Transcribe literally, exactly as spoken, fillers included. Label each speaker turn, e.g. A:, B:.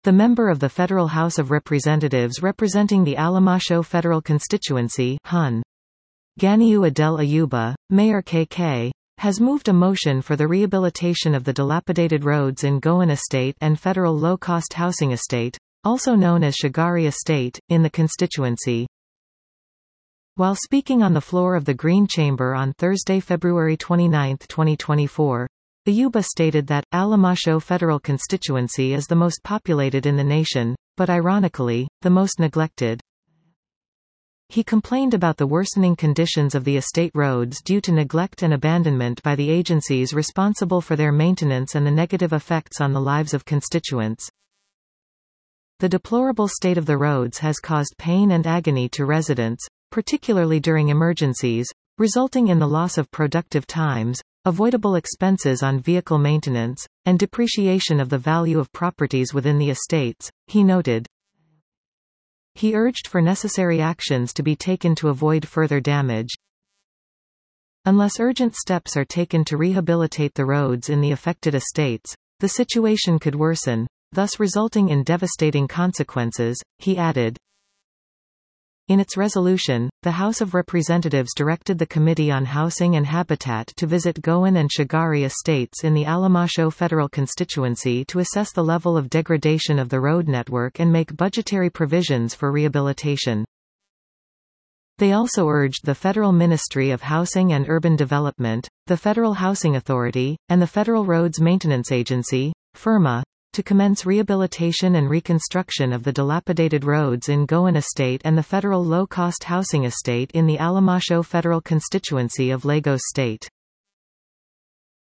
A: The member of the Federal House of Representatives representing the Alamasho Federal Constituency, Hun. Ganiu Adel Ayuba, Mayor K K, has moved a motion for the rehabilitation of the dilapidated roads in Gowan Estate and Federal Low-Cost Housing Estate, also known as Shagari Estate, in the constituency. While speaking on the floor of the Green Chamber on Thursday, February twenty-ninth, twenty twenty-four, Ayuba stated that, Alamasho Federal Constituency is the most populated in the nation, but ironically, the most neglected. He complained about the worsening conditions of the estate roads due to neglect and abandonment by the agencies responsible for their maintenance and the negative effects on the lives of constituents. The deplorable state of the roads has caused pain and agony to residents, particularly during emergencies, resulting in the loss of productive times, avoidable expenses on vehicle maintenance, and depreciation of the value of properties within the estates, he noted. He urged for necessary actions to be taken to avoid further damage. Unless urgent steps are taken to rehabilitate the roads in the affected estates, the situation could worsen, thus resulting in devastating consequences, he added. In its resolution, the House of Representatives directed the Committee on Housing and Habitat to visit Gowan and Shagari estates in the Alamasho Federal Constituency to assess the level of degradation of the road network and make budgetary provisions for rehabilitation. They also urged the Federal Ministry of Housing and Urban Development, the Federal Housing Authority, and the Federal Roads Maintenance Agency, FERMA, to commence rehabilitation and reconstruction of the dilapidated roads in Gowan Estate and the Federal Low-Cost Housing Estate in the Alamasho Federal Constituency of Lagos State.